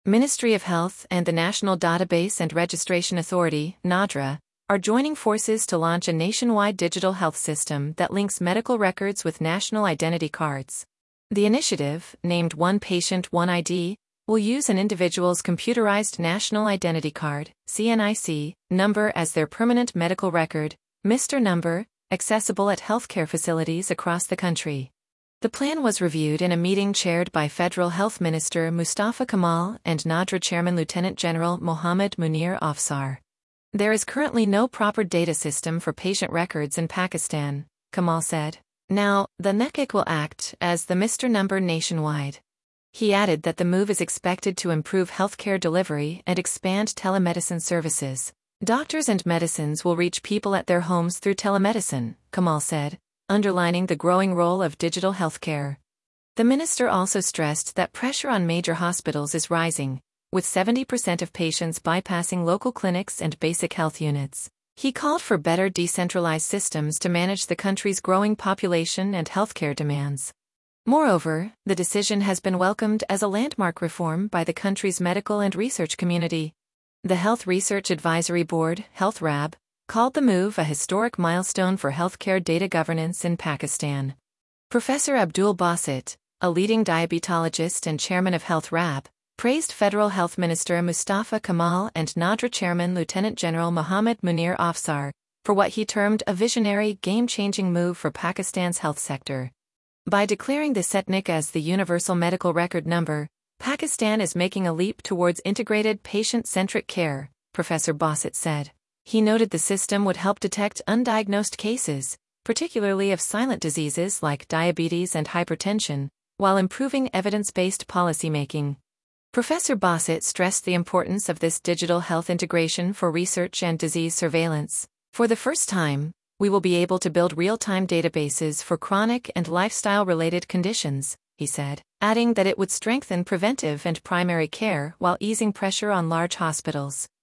Ministry of Health and the National Database and Registration Authority, NADRA, are joining forces to launch a nationwide digital health system that links medical records with national identity cards. The initiative, named One Patient, One ID, will use an individual's computerized National Identity Card, CNIC, number as their permanent medical record, MR number, accessible at healthcare facilities across the country. The plan was reviewed in a meeting chaired by Federal Health Minister Mustafa Kamal and NADRA Chairman Lieutenant General Mohammad Munir Afsar. There is currently no proper data system for patient records in Pakistan, Kamal said. Now, the NECIC will act as the MR number nationwide. He added that the move is expected to improve healthcare delivery and expand telemedicine services. Doctors and medicines will reach people at their homes through telemedicine, Kamal said, underlining the growing role of digital healthcare. The minister also stressed that pressure on major hospitals is rising, with 70% of patients bypassing local clinics and basic health units. He called for better decentralized systems to manage the country's growing population and healthcare demands. Moreover, the decision has been welcomed as a landmark reform by the country's medical and research community. The Health Research Advisory Board, HealthRAB, called the move a historic milestone for healthcare data governance in Pakistan. Professor Abdul Basit, a leading diabetologist and chairman of HealthRAB, praised Federal Health Minister Mustafa Kamal and NADRA Chairman Lieutenant General Mohammad Munir Afsar for what he termed a visionary, game-changing move for Pakistan's health sector. By declaring the CNIC as the universal medical record number, Pakistan is making a leap towards integrated patient-centric care, Professor Basit said. He noted the system would help detect undiagnosed cases, particularly of silent diseases like diabetes and hypertension, while improving evidence-based policymaking. Professor Basit stressed the importance of this digital health integration for research and disease surveillance. For the first time, we will be able to build real-time databases for chronic and lifestyle-related conditions, he said, adding that it would strengthen preventive and primary care while easing pressure on large hospitals.